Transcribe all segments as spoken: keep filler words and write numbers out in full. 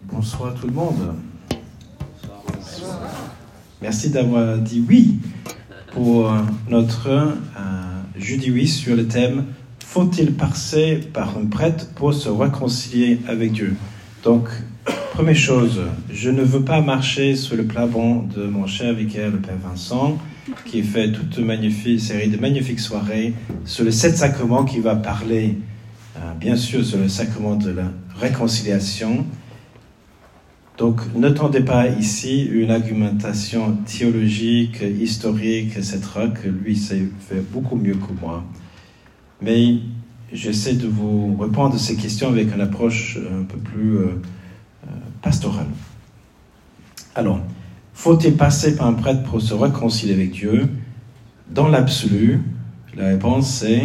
Bonsoir tout le monde. Bonsoir. Merci d'avoir dit oui pour notre euh, jeudi oui sur le thème « Faut-il passer par un prêtre pour se réconcilier avec Dieu ?» Donc, première chose, je ne veux pas marcher sur le plafond de mon cher vicaire, le Père Vincent, qui fait toute une magnifique série de magnifiques soirées sur les sept sacrements, qui va parler, euh, bien sûr, sur le sacrement de la réconciliation. Donc, ne tendez pas ici une argumentation théologique, historique, et cetera, que lui sait faire beaucoup mieux que moi. Mais j'essaie de vous répondre à ces questions avec une approche un peu plus euh, euh, pastorale. Alors, faut-il passer par un prêtre pour se réconcilier avec Dieu? Dans l'absolu, la réponse c'est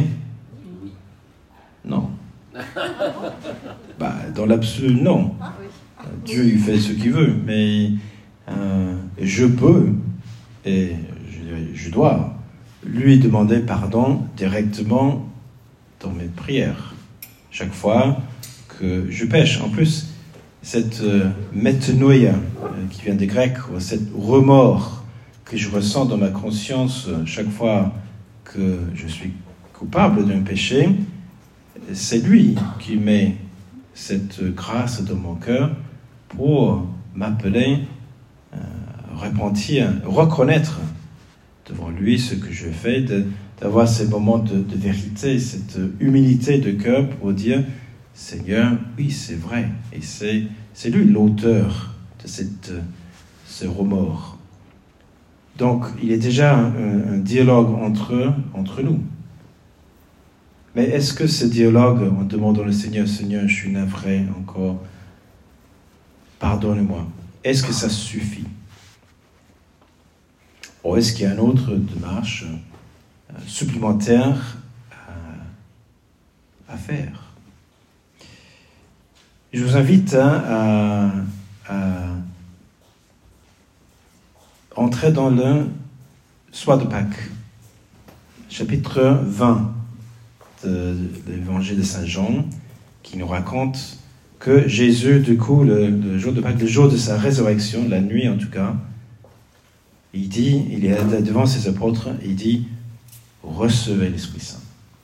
non. Bah, dans l'absolu, non. Dieu, il fait ce qu'il veut, mais euh, je peux, et je, je dois, lui demander pardon directement dans mes prières, chaque fois que je pêche. En plus, cette euh, metanoia, euh, qui vient des Grecs, ou cette remords que je ressens dans ma conscience euh, chaque fois que je suis coupable d'un péché, c'est lui qui met cette grâce dans mon cœur pour m'appeler, euh, repentir, reconnaître devant lui ce que je fais, de, d'avoir ces moments de, de vérité, cette humilité de cœur pour dire « Seigneur, oui, c'est vrai. » Et c'est, c'est lui l'auteur de cette, ce remords. Donc, il y a déjà un, un dialogue entre, entre nous. Mais est-ce que ce dialogue, en demandant au Seigneur, « Seigneur, je suis navré encore, pardonne-moi », est-ce que ça suffit? Ou est-ce qu'il y a une autre démarche euh, supplémentaire à, à faire? Je vous invite hein, à, à entrer dans le soir de Pâques, chapitre vingt de, de l'évangile de Saint Jean, qui nous raconte que Jésus, du coup, le, le jour de Pâques, le jour de sa résurrection, la nuit en tout cas, il dit, il est devant ses apôtres, il dit « Recevez l'Esprit Saint.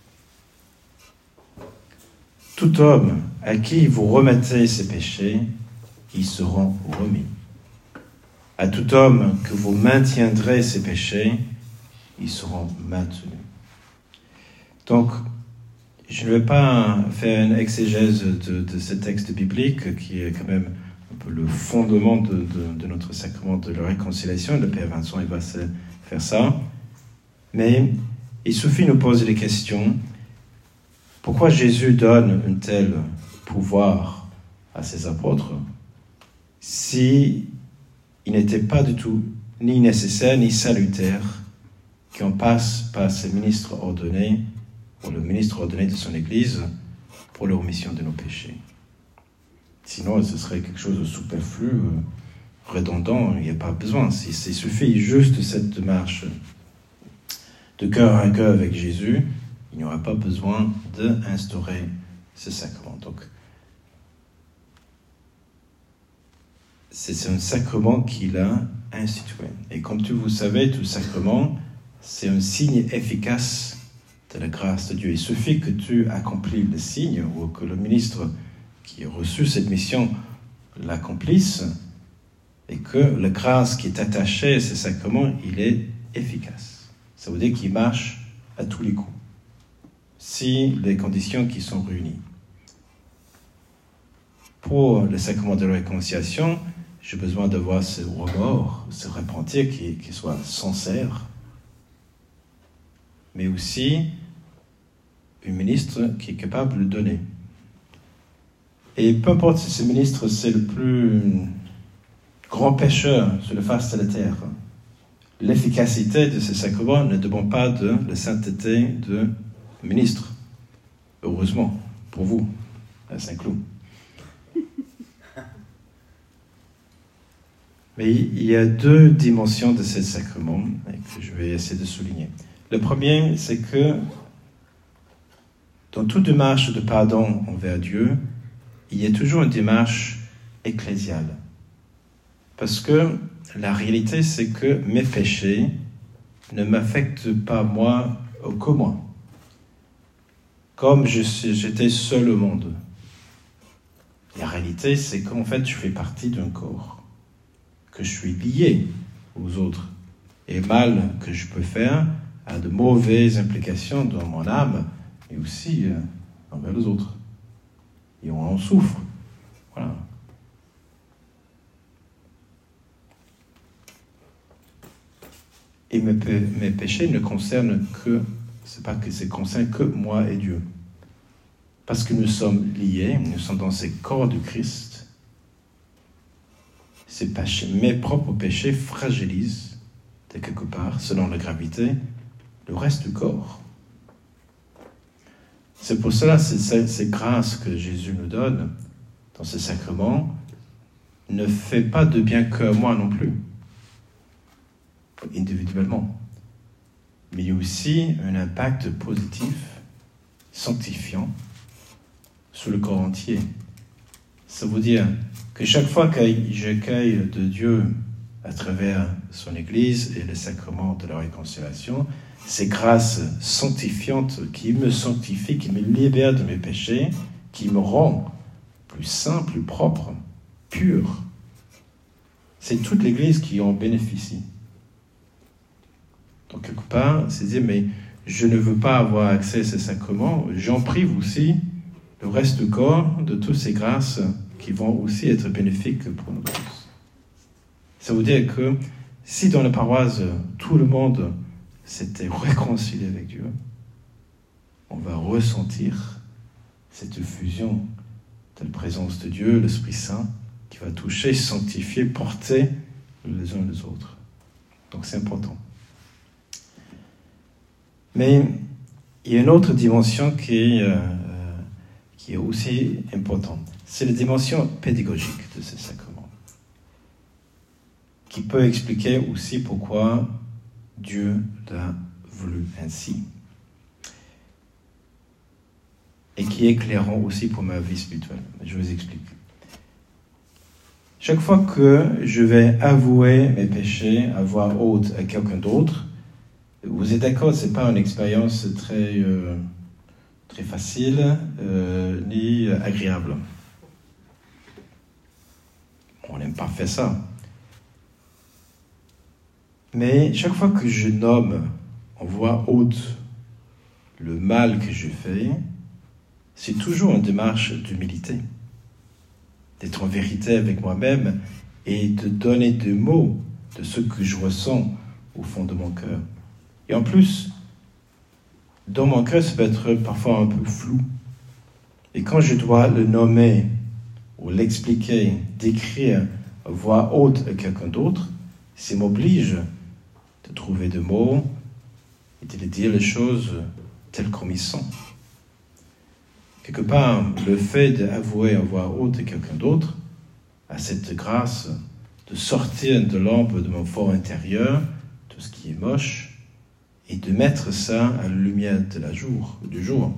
Tout homme à qui vous remettez ses péchés, ils seront remis. À tout homme que vous maintiendrez ses péchés, ils seront maintenus. » Donc, je ne vais pas faire une exégèse de, de ce texte biblique qui est quand même un peu le fondement de, de, de notre sacrement de la réconciliation. Le Père Vincent, il va se faire ça. Mais il suffit de nous poser des questions. Pourquoi Jésus donne un tel pouvoir à ses apôtres si il n'était pas du tout ni nécessaire ni salutaire qu'on passe par ses ministres ordonnés, ou le ministre ordonné de son Église, pour la rémission de nos péchés? Sinon, ce serait quelque chose de superflu, euh, redondant, il n'y a pas besoin. Il, il suffit juste de cette démarche de cœur à cœur avec Jésus, il n'y aura pas besoin d'instaurer ce sacrement. Donc, c'est un sacrement qu'il a institué. Et comme vous savez, tout sacrement, c'est un signe efficace de la grâce de Dieu. Il suffit que tu accomplis le signe, ou que le ministre qui a reçu cette mission l'accomplisse, et que la grâce qui est attachée à ce sacrement, il est efficace. Ça veut dire qu'il marche à tous les coups, si les conditions qui sont réunies. Pour le sacrement de la réconciliation, j'ai besoin d'avoir ce remords, ce repentir qui, qui soit sincère, mais aussi un ministre qui est capable de donner. Et peu importe si ce ministre c'est le plus grand pécheur sur la face de la terre, l'efficacité de ce sacrement ne dépend pas de la sainteté du ministre. Heureusement, pour vous, à Saint-Cloud. Mais il y a deux dimensions de ce sacrement que je vais essayer de souligner. Le premier, c'est que dans toute démarche de pardon envers Dieu, il y a toujours une démarche ecclésial. Parce que la réalité, c'est que mes péchés ne m'affectent pas moi que moi. Comme je, j'étais seul au monde. La réalité, c'est qu'en fait, je fais partie d'un corps, que je suis lié aux autres. Et le mal que je peux faire a de mauvaises implications dans mon âme, et aussi euh, envers les autres. Et on en souffre. Voilà. Et mes, mes péchés ne concernent que, c'est pas que c'est concerne que moi et Dieu. Parce que nous sommes liés, nous sommes dans ces corps du Christ. Ces péchés, mes propres péchés fragilisent, de quelque part, selon la gravité, le reste du corps. C'est pour cela, ces, ces grâces que Jésus nous donne dans ce sacrement ne fait pas de bien que moi non plus, individuellement. Mais il y a aussi un impact positif, sanctifiant, sur le corps entier. Ça veut dire que chaque fois que j'accueille de Dieu à travers son Église et le sacrement de la réconciliation, ces grâces sanctifiantes qui me sanctifient, qui me libèrent de mes péchés, qui me rend plus saint, plus propre, pur. C'est toute l'Église qui en bénéficie. Donc quelque part, c'est dire, mais je ne veux pas avoir accès à ces sacrements, j'en prive aussi le reste du corps de toutes ces grâces qui vont aussi être bénéfiques pour nous tous. Ça veut dire que si dans la paroisse, tout le monde s'était réconcilié avec Dieu, on va ressentir cette fusion de la présence de Dieu, l'Esprit Saint, qui va toucher, sanctifier, porter les uns les autres. Donc c'est important. Mais il y a une autre dimension qui est, euh, qui est aussi importante. C'est la dimension pédagogique de ce sacrement, qui peut expliquer aussi pourquoi Dieu l'a voulu ainsi. Et qui est éclairant aussi pour ma vie spirituelle. Je vous explique. Chaque fois que je vais avouer mes péchés à voix haute à quelqu'un d'autre, vous êtes d'accord, ce n'est pas une expérience très, euh, très facile euh, ni agréable. On n'aime pas faire ça. Mais chaque fois que je nomme en voix haute le mal que je fais, c'est toujours une démarche d'humilité, d'être en vérité avec moi-même et de donner des mots de ce que je ressens au fond de mon cœur. Et en plus, dans mon cœur, ça peut être parfois un peu flou. Et quand je dois le nommer ou l'expliquer, décrire à voix haute à quelqu'un d'autre, ça m'oblige de trouver des mots et de dire les choses telles comme ils sont. Quelque part, le fait d'avouer à voix haute à quelqu'un d'autre a cette grâce de sortir de l'ombre de mon fort intérieur, tout ce qui est moche, et de mettre ça à la lumière de la jour, du jour,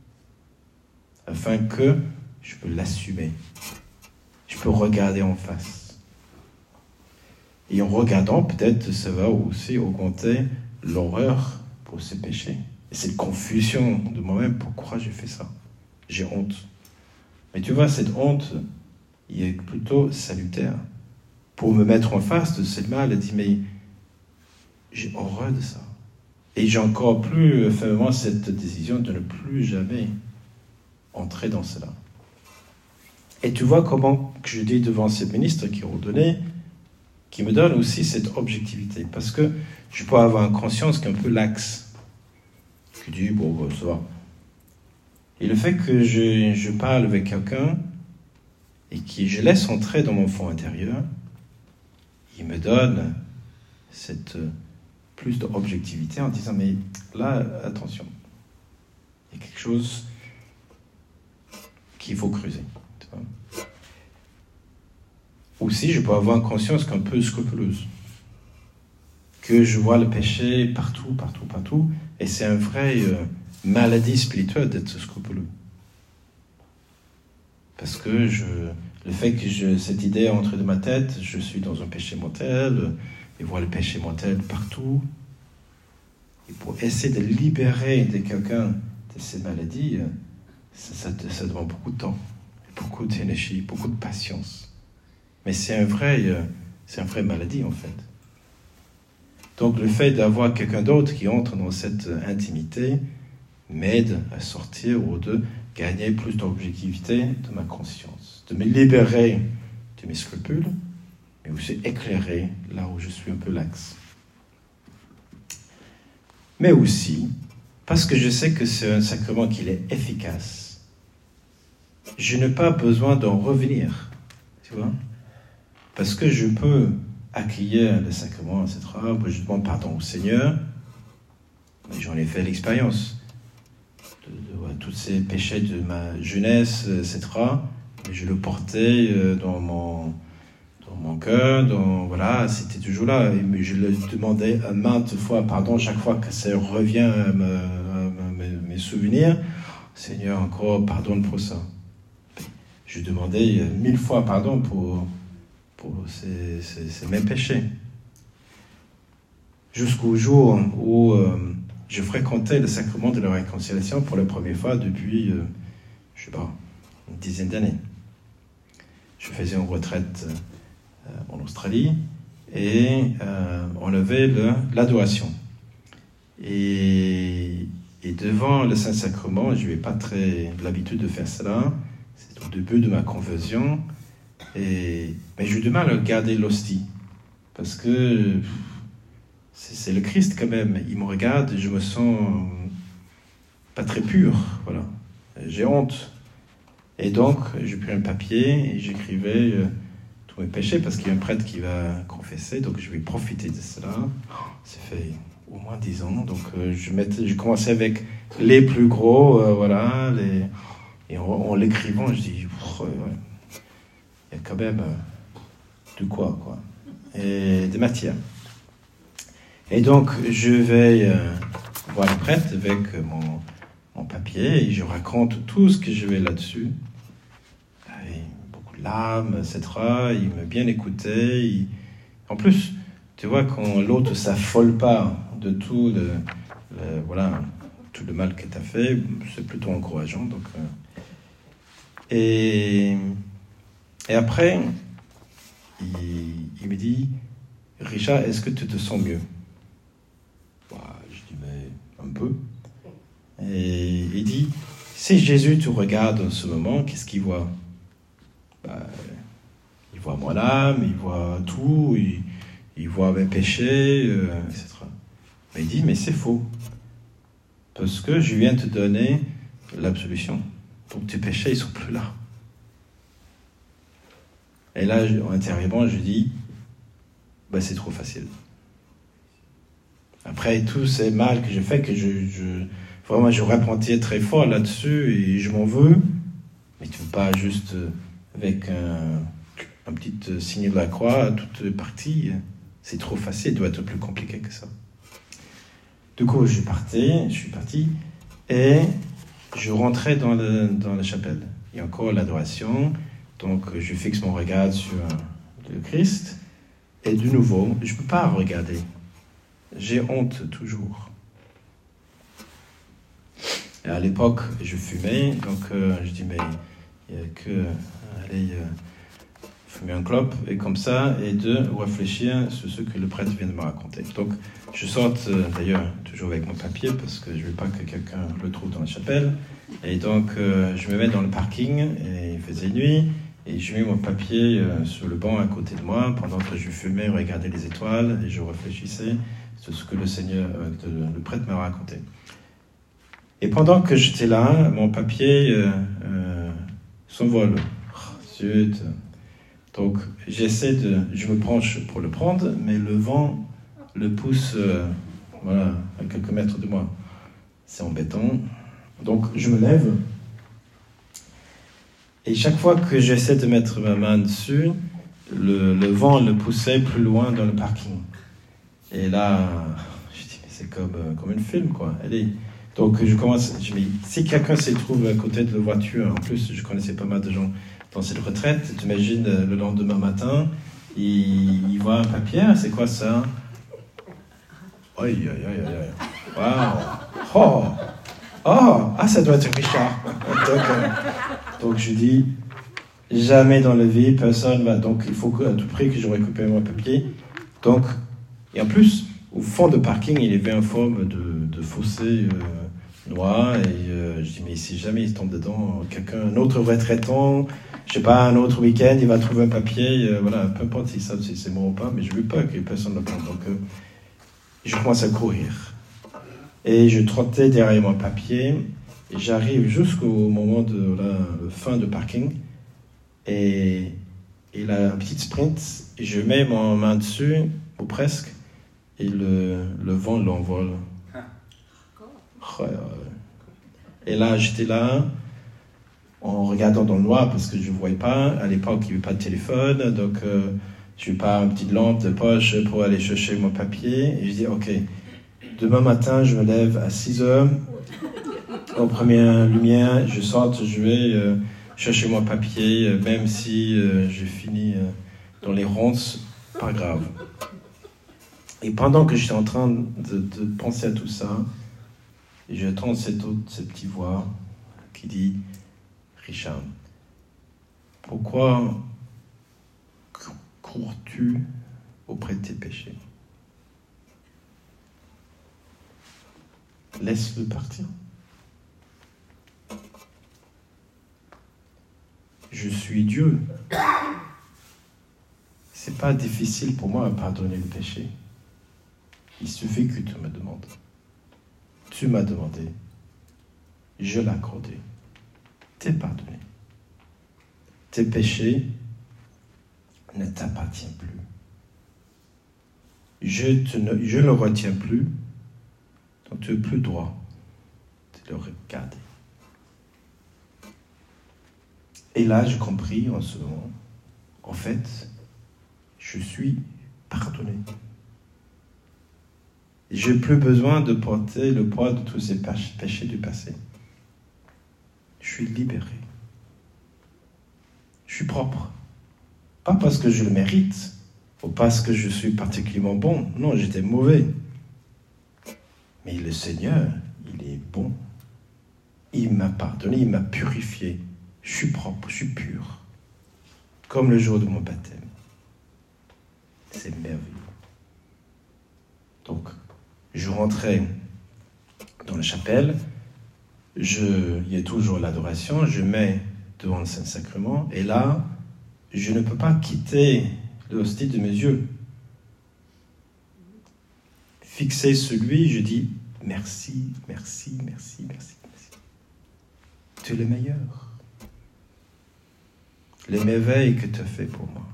afin que je peux l'assumer, je peux regarder en face. Et en regardant, peut-être, ça va aussi augmenter l'horreur pour ces péchés. Et cette confusion de moi-même, pourquoi j'ai fait ça? J'ai honte. Mais tu vois, cette honte, il est plutôt salutaire. Pour me mettre en face de ce mal et dire, mais j'ai horreur de ça. Et j'ai encore plus fermement cette décision de ne plus jamais entrer dans cela. Et tu vois comment je dis devant ces ministres qui ont donné, qui me donnent aussi cette objectivité. Parce que je peux avoir une conscience qui est un peu laxe. Qui dit, bon, ça va. Et le fait que je, je parle avec quelqu'un et que je laisse entrer dans mon fond intérieur, il me donne cette plus d'objectivité en disant, mais là, attention, il y a quelque chose qu'il faut creuser. Tu vois. Aussi, je peux avoir une conscience un peu scrupuleuse, que je vois le péché partout, partout, partout, et c'est une vraie euh, maladie spirituelle d'être scrupuleux. Parce que je le fait que je, cette idée entre dans ma tête, je suis dans un péché mortel, et voir le péché mortel partout. Et pour essayer de libérer de quelqu'un de ces maladies, ça, ça, ça demande beaucoup de temps, beaucoup d'énergie, beaucoup de patience. Mais c'est un vrai, c'est une vraie maladie en fait. Donc le fait d'avoir quelqu'un d'autre qui entre dans cette intimité m'aide à sortir ou de gagner plus d'objectivité de ma conscience, de me libérer de mes scrupules, mais aussi éclairer là où je suis un peu lax. Mais aussi, parce que je sais que c'est un sacrement qui est efficace, je n'ai pas besoin d'en revenir, tu vois, parce que je peux accueillir le sacrement, et cetera. Je demande pardon au Seigneur, mais j'en ai fait l'expérience de, de, de tous ces péchés de ma jeunesse, et cetera. Et je le portais dans mon dans mon cœur, dans, voilà, c'était toujours là. Et je le demandais à maintes fois pardon, chaque fois que ça revient à, me, à mes, mes souvenirs. Seigneur, encore pardonne pour ça. Je demandais mille fois pardon pour, pour ces, ces, ces mêmes péchés. Jusqu'au jour où euh, je fréquentais le sacrement de la réconciliation pour la première fois depuis, euh, je sais pas, une dizaine d'années. Je faisais une retraite euh, en Australie et euh, on avait le, l'adoration. Et, et devant le Saint-Sacrement, je n'avais pas très l'habitude de faire cela. C'est au début de ma conversion. Et, mais j'ai eu du mal à garder l'hostie. Parce que c'est, c'est le Christ quand même. Il me regarde et je me sens pas très pur. Voilà. J'ai honte. Et donc, j'ai pris un papier et j'écrivais euh, tous mes péchés parce qu'il y a un prêtre qui va confesser. Donc, je vais profiter de cela. Ça fait au moins dix ans. Donc, euh, je, mettais, je commençais avec les plus gros. Euh, voilà. Les, et en, en l'écrivant, je dis, oh, ouais, il y a quand même euh, de quoi, quoi. Et de matière. Et donc, je vais euh, voir le prêtre avec mon, mon papier et je raconte tout ce que je vais là-dessus. Et beaucoup de larmes, et cetera. Il m'a bien écouté. Il... En plus, tu vois, quand l'autre ne s'affole pas de tout le, le, voilà, tout le mal que tu as fait, c'est plutôt encourageant. Donc, euh... et, et après, il, il me dit, Richard, est-ce que tu te sens mieux? Bah, je dis, mais un peu. Et il dit, si Jésus te regarde en ce moment, qu'est-ce qu'il voit? Bah, il voit mon âme, il voit tout, il, il voit mes péchés, euh, et cetera. Mais il dit, mais c'est faux. Parce que je viens te donner l'absolution. Donc tes péchés, ils sont plus là. Et là, intérieurement, je dis, bah, c'est trop facile. Après tous ces mal que j'ai fait, que je, je vraiment je repentis très fort là-dessus et je m'en veux, mais tu ne peux pas juste avec un, un petit signe de la croix, toute partie, c'est trop facile, ça doit être plus compliqué que ça. Du coup, je partais, je suis parti et je rentrais dans, le, dans la chapelle. Il y a encore l'adoration, donc je fixe mon regard sur le Christ et de nouveau, je ne peux pas regarder. J'ai honte toujours. Et à l'époque, je fumais, donc euh, je dis, mais il n'y a que euh, aller euh, fumer un clope, et comme ça, et de réfléchir sur ce que le prêtre vient de me raconter. Donc, je sorte, euh, d'ailleurs, toujours avec mon papier, parce que je ne veux pas que quelqu'un le trouve dans la chapelle. Et donc, euh, je me mets dans le parking, et il faisait nuit, et je mets mon papier euh, sur le banc à côté de moi, pendant que je fumais, regardais les étoiles, et je réfléchissais sur ce que le Seigneur, euh, le prêtre m'a raconté. Et pendant que j'étais là, mon papier euh, euh, s'envole. Oh, zut. Donc, j'essaie de... Je me penche pour le prendre, mais le vent le pousse euh, voilà, à quelques mètres de moi. C'est embêtant. Donc, je me lève. Et chaque fois que j'essaie de mettre ma main dessus, le, le vent le poussait plus loin dans le parking. Et là, je dis, mais c'est comme, comme un film, quoi. Allez. Donc, je commence, je me dis, si quelqu'un se trouve à côté de la voiture, en plus, je connaissais pas mal de gens dans cette retraite. Tu imagines le lendemain matin, il, il voit un papier, c'est quoi ça? Aïe, aïe, aïe, aïe. Waouh! Oh! Oh! Ah, ça doit être Richard. Donc, euh, donc je dis, jamais dans la vie, personne va. Donc il faut à tout prix que je récupère mon papier. Donc, et en plus, au fond de parking, il y avait une forme de, de fossé euh, noir. Et euh, je dis, mais si jamais il tombe dedans, quelqu'un, un autre retraitant, je sais pas, un autre week-end, il va trouver un papier. Euh, voilà, peu importe si ça, si c'est bon ou pas, mais je veux pas que personne ne le prenne. Donc, euh, je commence à courir. Et je trottais derrière mon papier. Et j'arrive jusqu'au moment de la fin de parking. Et il a un petit sprint. Et je mets ma main dessus, ou presque. Et le, le vent l'envole. Et là, j'étais là, en regardant dans le noir, parce que je ne voyais pas. À l'époque, il n'y avait pas de téléphone. Donc, euh, je n'ai pas une petite lampe de poche pour aller chercher mon papier. Et je dis, ok, demain matin, je me lève à six heures. En première lumière, je saute, je vais euh, chercher mon papier, euh, même si euh, je finis euh, dans les ronces, pas grave. Et pendant que j'étais en train de, de penser à tout ça, j'entends cette, autre, cette petite voix qui dit, Richard, pourquoi cours-tu auprès de tes péchés? Laisse-le partir. Je suis Dieu. C'est pas difficile pour moi à pardonner le péché. Il suffit que tu me demandes. Tu m'as demandé. Je l'ai accordé. T'es pardonné. Tes péchés ne t'appartiennent plus. Je te ne je le retiens plus. Donc tu n'as plus le droit de le regarder. Et là, j'ai compris en ce moment, en fait, je suis pardonné. Je n'ai plus besoin de porter le poids de tous ces péchés du passé. Je suis libéré. Je suis propre. Pas parce que je le mérite, ou parce que je suis particulièrement bon. Non, j'étais mauvais. Mais le Seigneur, il est bon. Il m'a pardonné, il m'a purifié. Je suis propre, je suis pur. Comme le jour de mon baptême. C'est merveilleux. Donc, je rentrais dans la chapelle, je, il y a toujours l'adoration, je mets devant le Saint-Sacrement, et là, je ne peux pas quitter l'hostie de mes yeux. Fixé sur lui, je dis merci, merci, merci, merci, merci. Tu es le meilleur. Les merveilles que tu as fait pour moi.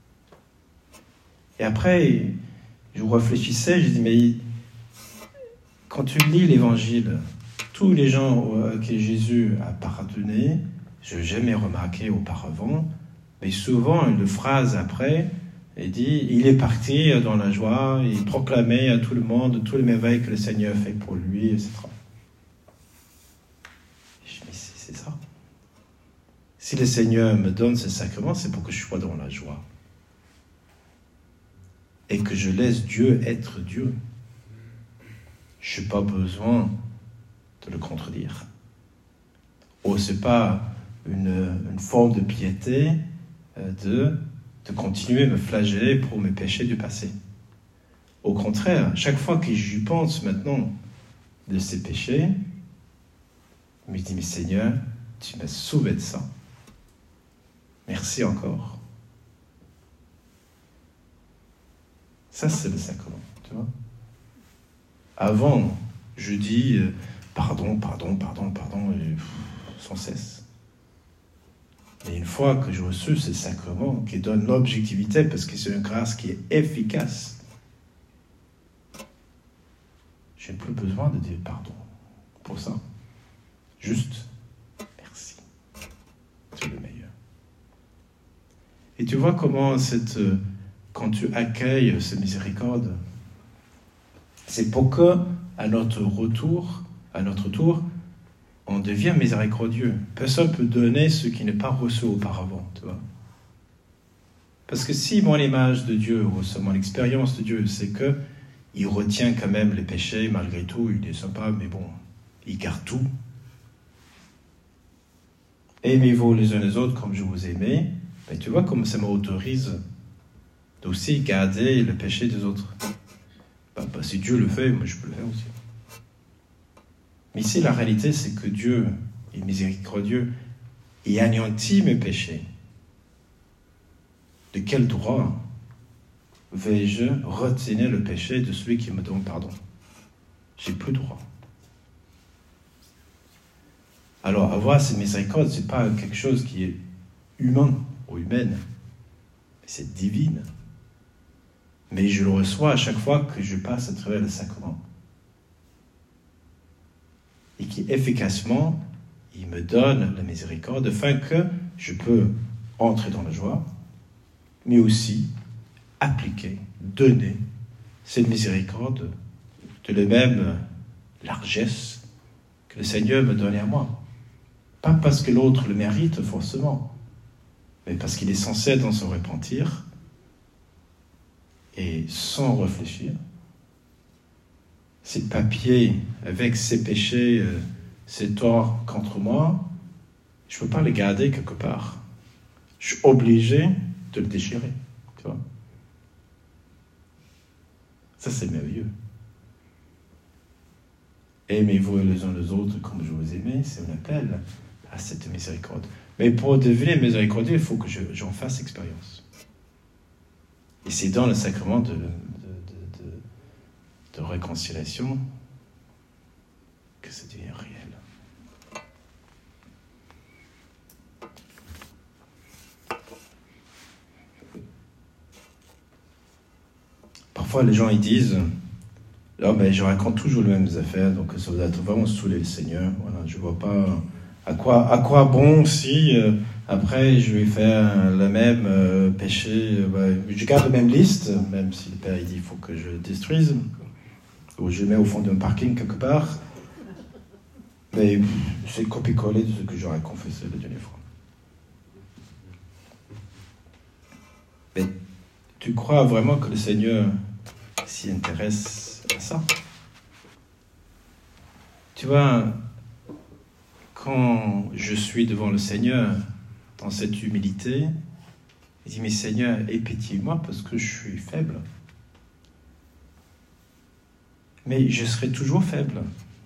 Et après, je réfléchissais, je dis, mais quand tu lis l'Évangile, tous les gens que Jésus a pardonné, je n'ai jamais remarqué auparavant, mais souvent, une phrase après, il dit, il est parti dans la joie, il proclamait à tout le monde tous les merveilles que le Seigneur fait pour lui, et cetera. Je dis, mais c'est ça. Si le Seigneur me donne ce sacrement, c'est pour que je sois dans la joie. Et que je laisse Dieu être Dieu. Je n'ai pas besoin de le contredire. Oh, ce n'est pas une, une forme de piété euh, de, de continuer à me flageller pour mes péchés du passé. Au contraire, chaque fois que j'y pense maintenant de ces péchés, je me dis, mais Seigneur, tu m'as sauvé de ça. Merci encore. Ça, c'est le sacrement, tu vois. Avant, je dis euh, pardon, pardon, pardon, pardon, et, pff, sans cesse. Mais une fois que j'ai reçu ce sacrement qui donne l'objectivité, parce que c'est une grâce qui est efficace, je n'ai plus besoin de dire pardon pour ça. Juste, merci. Tu es le meilleur. Et tu vois comment cette, quand tu accueilles ce miséricorde, c'est pour que, à notre retour, à notre tour, on devient miséricordieux. Personne ne peut donner ce qui n'est pas reçu auparavant, tu vois. Parce que si mon image de Dieu, ou mon expérience de Dieu, c'est que il retient quand même les péchés, malgré tout, il est sympa, mais bon, il garde tout. Aimez-vous les uns les autres comme je vous aimais. Ben, tu vois comme ça m'autorise d'aussi garder le péché des autres. Ben, ben, si Dieu le fait, moi je peux le faire aussi. Mais ici, la réalité, c'est que Dieu est miséricordieux et anéantit mes péchés. De quel droit vais-je retenir le péché de celui qui me donne pardon? J'ai plus droit. Alors, avoir cette miséricorde, ce n'est pas quelque chose qui est humain ou humaine, mais c'est divine. Mais je le reçois à chaque fois que je passe à travers le sacrement. Et qui, efficacement, il me donne la miséricorde, afin que je peux entrer dans la joie, mais aussi appliquer, donner cette miséricorde de la même largesse que le Seigneur me donnait à moi. Pas parce que l'autre le mérite forcément, mais parce qu'il est censé dans son repentir et sans réfléchir. Ces papiers avec ses péchés, euh, ses torts contre moi, je ne peux pas les garder quelque part. Je suis obligé de le déchirer, tu vois. Ça, c'est merveilleux. Aimez-vous les uns les autres comme je vous aimais, c'est un appel à cette miséricorde. Mais pour devenir miséricordieux, il faut que je, j'en fasse expérience. Et c'est dans le sacrement de, de, de, de, de réconciliation que ça devient réel. Parfois, les gens ils disent « Oh, ben, je raconte toujours les mêmes affaires, donc ça doit être vraiment saoulé le Seigneur. Voilà, je ne vois pas à quoi, à quoi bon si euh, après je vais faire le même euh, péché. Euh, ben, je garde la même liste, même si le Père il dit qu'il faut que je détruise, ou je le mets au fond d'un parking quelque part. Mais c'est copier-coller de ce que j'aurais confessé la dernière fois. Mais tu crois vraiment que le Seigneur s'y intéresse à ça? Tu vois, quand je suis devant le Seigneur, dans cette humilité, il dit, mais Seigneur, aie pitié de moi parce que je suis faible. Mais je serai toujours faible.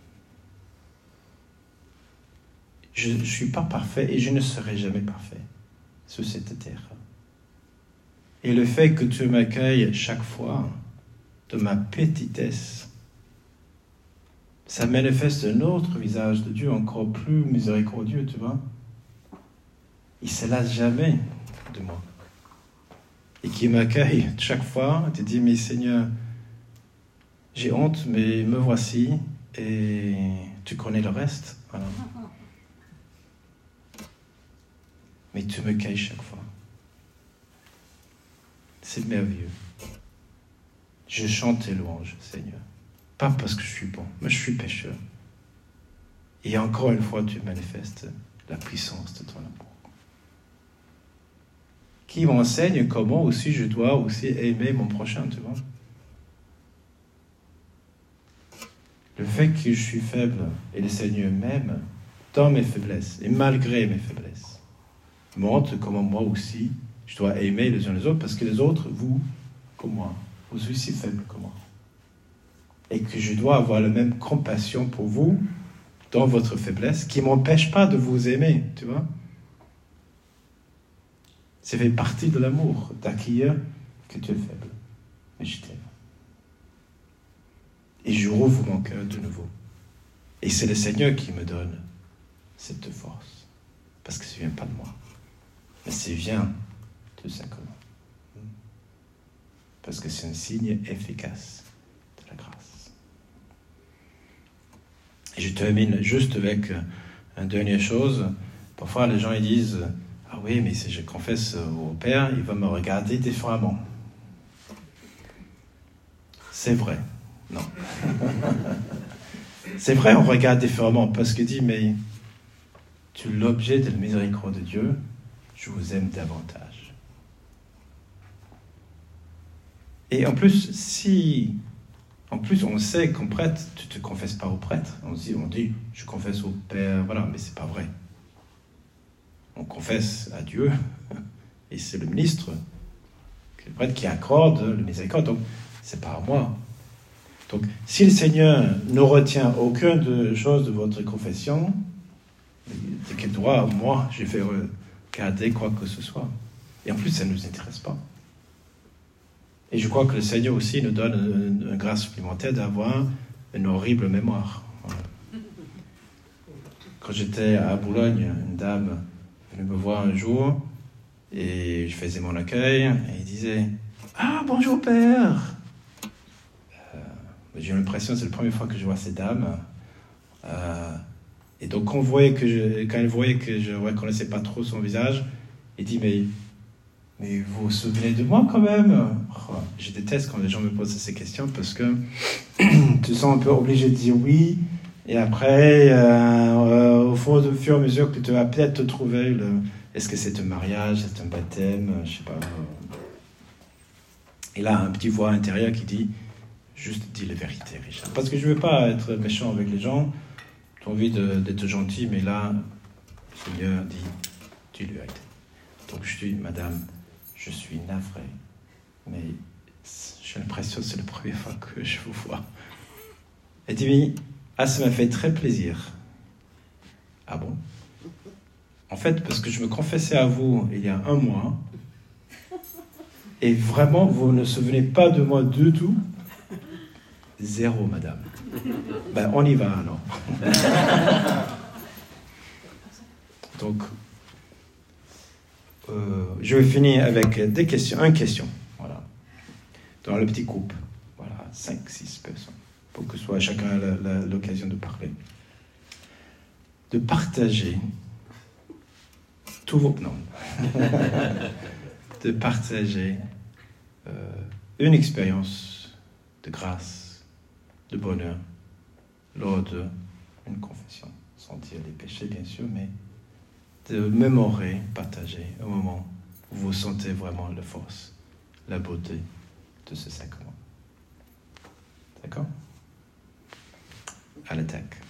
Je ne suis pas parfait et je ne serai jamais parfait sur cette terre. Et le fait que tu m'accueilles chaque fois de ma petitesse, ça manifeste un autre visage de Dieu, encore plus miséricordieux, tu vois. Il ne se lasse jamais de moi. Et qui m'accueille chaque fois, te dit, mais Seigneur, j'ai honte, mais me voici, et tu connais le reste. Voilà. Mais tu me cueilles chaque fois. C'est merveilleux. Je chante tes louanges, Seigneur. Pas parce que je suis bon, mais je suis pécheur. Et encore une fois, tu manifestes la puissance de ton amour. Qui m'enseigne comment aussi je dois aussi aimer mon prochain, tu vois. Le fait que je suis faible et le Seigneur m'aime dans mes faiblesses et malgré mes faiblesses montre comment moi aussi je dois aimer les uns les autres parce que les autres, vous, comme moi, vous êtes aussi faibles que moi. Et que je dois avoir la même compassion pour vous dans votre faiblesse qui ne m'empêche pas de vous aimer, tu vois. Ça fait partie de l'amour, d'accueillir que tu es faible. Mais je t'aime. Et je rouvre mon cœur de nouveau. Et c'est le Seigneur qui me donne cette force. Parce que ça ne vient pas de moi. Mais ça vient de sacrement. Parce que c'est un signe efficace de la grâce. Et je termine juste avec une dernière chose. Parfois, les gens ils disent « Ah oui, mais si je confesse au Père, il va me regarder différemment. » C'est vrai. Non. C'est vrai, on regarde différemment parce qu'il dit « Mais tu es l'objet de la miséricorde de Dieu, je vous aime davantage. Et en plus, si... En plus, on sait qu'en prêtre, tu ne te confesses pas au prêtre. On dit, on dit, je confesse au Père, voilà, mais c'est pas vrai. On confesse à Dieu, et c'est le ministre, le prêtre qui accorde le miséricorde, donc c'est pas à moi. Donc, si le Seigneur ne retient aucune de chose de votre confession, de quel droit, moi, je vais regarder quoi que ce soit. Et en plus, ça ne nous intéresse pas. Et je crois que le Seigneur aussi nous donne une, une grâce supplémentaire d'avoir une horrible mémoire. Voilà. Quand j'étais à Boulogne, une dame venait me voir un jour et je faisais mon accueil et il disait « Ah, bonjour père !» euh, J'ai l'impression que c'est la première fois que je vois cette dame. Euh, et donc quand, on voyait que je, quand elle voyait que je ne reconnaissais pas trop son visage, il dit « Mais... Mais vous vous souvenez de moi quand même ?» Oh, je déteste quand les gens me posent ces questions parce que tu te sens un peu obligé de dire oui. Et après, euh, euh, au fond, au fur et à mesure que tu vas peut-être te trouver, le, est-ce que c'est un mariage, c'est un baptême, je sais pas. Et là, un petit voix intérieur qui dit juste dis la vérité, Richard. Parce que je ne veux pas être méchant avec les gens. Tu as envie de, d'être gentil, mais là, le Seigneur dit dis la vérité. Donc je dis, madame, je suis navré, mais j'ai l'impression que c'est la première fois que je vous vois. Elle dit, ah, ça m'a fait très plaisir. Ah bon? En fait, parce que je me confessais à vous il y a un mois, et vraiment, vous ne vous souvenez pas de moi du tout? Zéro, madame. Ben, on y va alors. Donc, Euh, je vais finir avec des questions, une question, voilà, dans le petit groupe, voilà, cinq, six personnes, pour que soit chacun la, la, l'occasion de parler, de partager tous vos noms, de partager euh, une expérience de grâce, de bonheur, lors d'une confession, sans dire les péchés bien sûr, mais de mémorer, partager un moment où vous sentez vraiment la force, la beauté de ce sacrement. D'accord? À l'attaque.